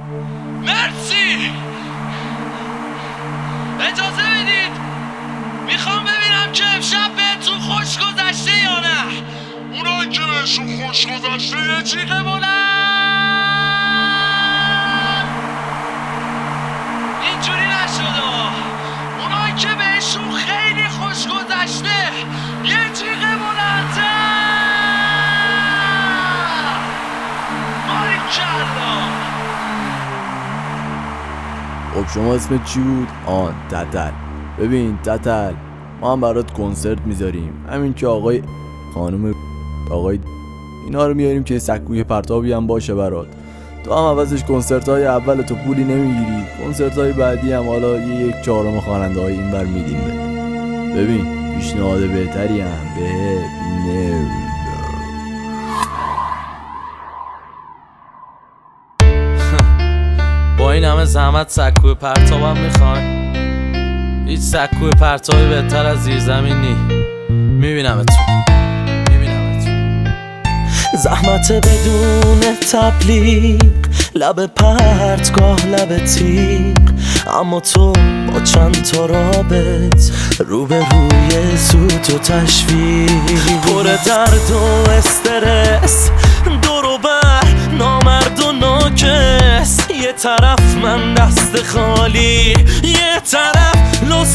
مرسی. اجازه بدید میخوام ببینم که امشب بهتون خوش گذشته یا نه. اونایی که بهشون خوش گذشته یه جیغ بلند. اینجوری نشد. اونایی که بهشون خیلی خوش گذشته یه جیغ بلندتر. باریکلا. خب شما اسمت چی بود؟ تتل. ببین تتل، ما هم برات کنسرت میذاریم، همین که آقای خانم آقای اینا رو میاریم که سکوی پرتابی هم باشه برات. تو هم عوضش کنسرت های اول تو پولی نمیگیری، کنسرت های بعدی هم حالا یک چهارم خواننده های این بر میدیم بده. ببین پیشنهاد بهتری هم به با این همه زحمت سکوی پرتابم میخواین؟ هیچ سکوی پرتابی بهتر از زیرزمین نی. میبینمتون. زحمت بدون تبلیغ، لب پرتگاه لب تیغ، اما تو با چند تا رابط روبروی سوت و تشویق، پر درد و استرس، دور و بر نامرد و ناکس. یه طرف من دست خالی، یه طرف لس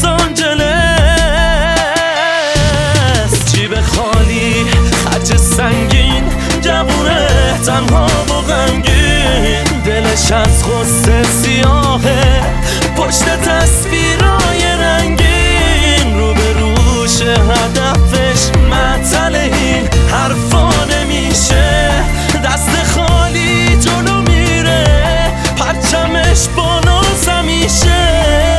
آنجلس. جیب خالی، خرج سنگین، جوونه تنها و غمگین، دلش از غصه سیاهه، پشت تصویرای رنگین، رو به روش هدفش معطل، این حرفا نمیشه، دست خالی جلو میره، پرچمش بالاست همیشه.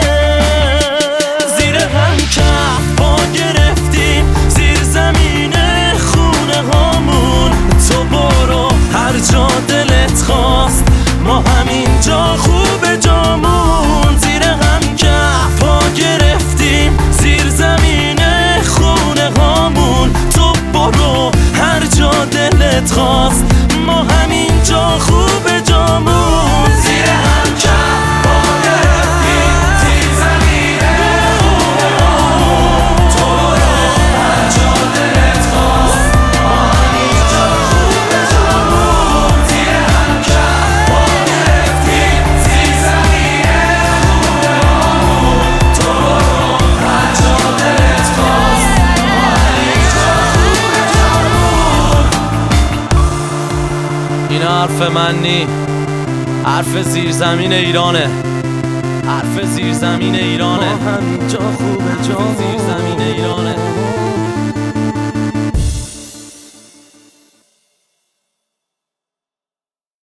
زیر هم کف پا گرفتیم، زیر زمین خونه هامون، تو برو هر جا دلت خواست، ما همینجا خوب جامون. زیر هم کف پا گرفتیم، زیر زمین خونه هامون، تو برو هر جا دلت خواست، ما همینجا خوب جامون. زیر هم کف پا گرفتیم، زیر زمین خونه هامون، تو برو هر جا دلت خواست، ما همینجا خوب جامون. زیر هم کف پا گرفتیم، زیر زمین خونه هامون، تو برو هر جا دلت خواست، ما همینجا خوب جامون. اینا حرف من نی، حرف زیرزمین ایرانه، حرف زیرزمین ایرانه. ما همینجا خوب جامون.